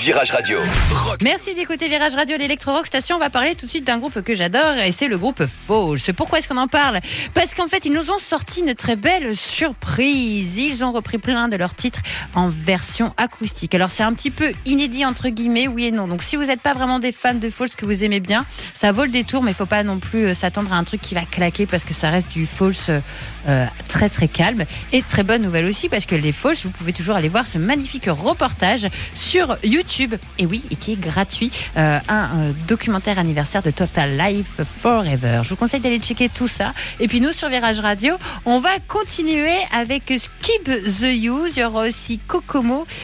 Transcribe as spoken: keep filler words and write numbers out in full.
Virage Radio. Rock. Merci d'écouter Virage Radio, l'électro-rock station. On va parler tout de suite d'un groupe que j'adore et c'est le groupe Falls. Pourquoi est-ce qu'on en parle ? Parce qu'en fait, ils nous ont sorti une très belle surprise. Ils ont repris plein de leurs titres en version acoustique. Alors, c'est un petit peu inédit, entre guillemets, oui et non. Donc, si vous n'êtes pas vraiment des fans de Falls que vous aimez bien, ça vaut le détour, mais il ne faut pas non plus s'attendre à un truc qui va claquer parce que ça reste du Falls euh, très très calme. Et très bonne nouvelle aussi parce que les Falls, vous pouvez toujours aller voir ce magnifique reportage sur YouTube, et oui, et qui est gratuit, euh, un euh, documentaire anniversaire de Total Life Forever. Je vous conseille d'aller checker tout ça. Et puis nous, sur Virage Radio, on va continuer avec Skip the Use. Il y aura aussi Kokomo.